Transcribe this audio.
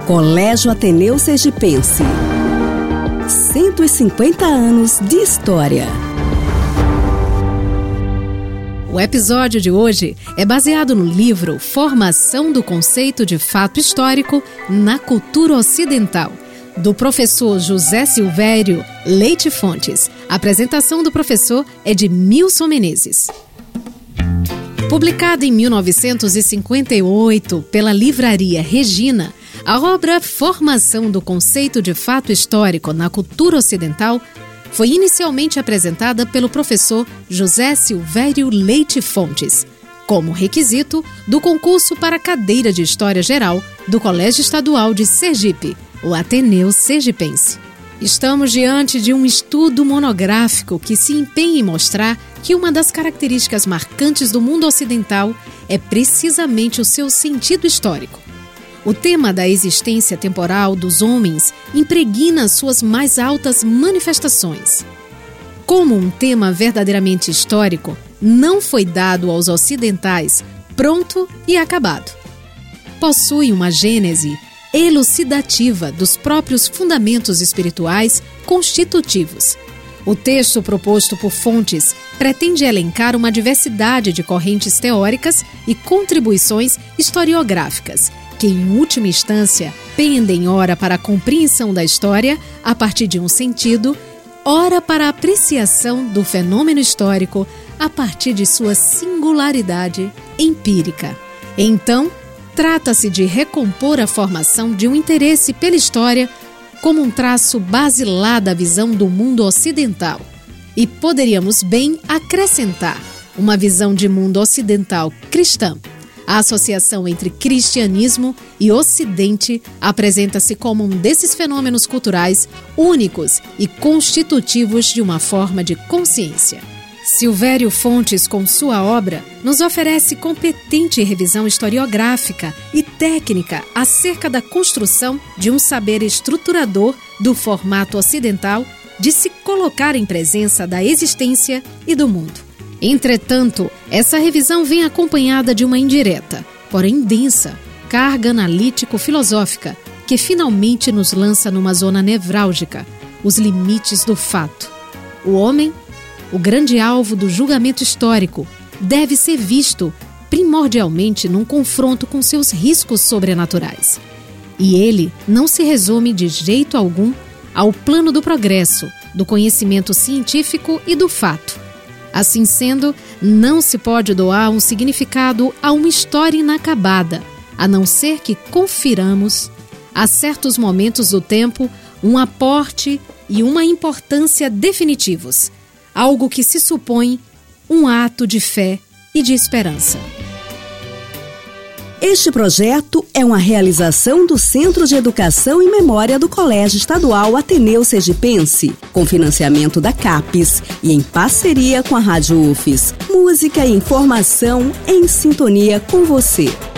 Colégio Ateneu Sergipense. 150 anos de história. O episódio de hoje é baseado no livro Formação do Conceito de Fato Histórico na Cultura Ocidental, do professor José Silvério Leite Fontes. A apresentação do professor é de Milson Menezes. Publicada em 1958 pela Livraria Regina, a obra Formação do Conceito de Fato Histórico na Cultura Ocidental foi inicialmente apresentada pelo professor José Silvério Leite Fontes, como requisito do concurso para a cadeira de História Geral do Colégio Estadual de Sergipe, o Ateneu Sergipense. Estamos diante de um estudo monográfico que se empenha em mostrar que uma das características marcantes do mundo ocidental é precisamente o seu sentido histórico. O tema da existência temporal dos homens impregna suas mais altas manifestações. Como um tema verdadeiramente histórico, não foi dado aos ocidentais pronto e acabado. Possui uma gênese elucidativa dos próprios fundamentos espirituais constitutivos. O texto proposto por Fontes pretende elencar uma diversidade de correntes teóricas e contribuições historiográficas, que, em última instância, pendem ora para a compreensão da história a partir de um sentido, ora para a apreciação do fenômeno histórico a partir de sua singularidade empírica. Então, trata-se de recompor a formação de um interesse pela história como um traço basilar da visão do mundo ocidental. E poderíamos bem acrescentar uma visão de mundo ocidental cristã. A associação entre cristianismo e ocidente apresenta-se como um desses fenômenos culturais únicos e constitutivos de uma forma de consciência. Silvério Fontes, com sua obra, nos oferece competente revisão historiográfica e técnica acerca da construção de um saber estruturador do formato ocidental de se colocar em presença da existência e do mundo. Entretanto, essa revisão vem acompanhada de uma indireta, porém densa, carga analítico-filosófica, que finalmente nos lança numa zona nevrálgica, os limites do fato. O homem, o grande alvo do julgamento histórico, deve ser visto primordialmente num confronto com seus riscos sobrenaturais. E ele não se resume de jeito algum ao plano do progresso, do conhecimento científico e do fato. Assim sendo, não se pode doar um significado a uma história inacabada, a não ser que confiramos, a certos momentos do tempo, um aporte e uma importância definitivos, algo que se supõe um ato de fé e de esperança. Este projeto é uma realização do Centro de Educação e Memória do Colégio Estadual Ateneu Sergipense, com financiamento da CAPES e em parceria com a Rádio UFES. Música e informação em sintonia com você.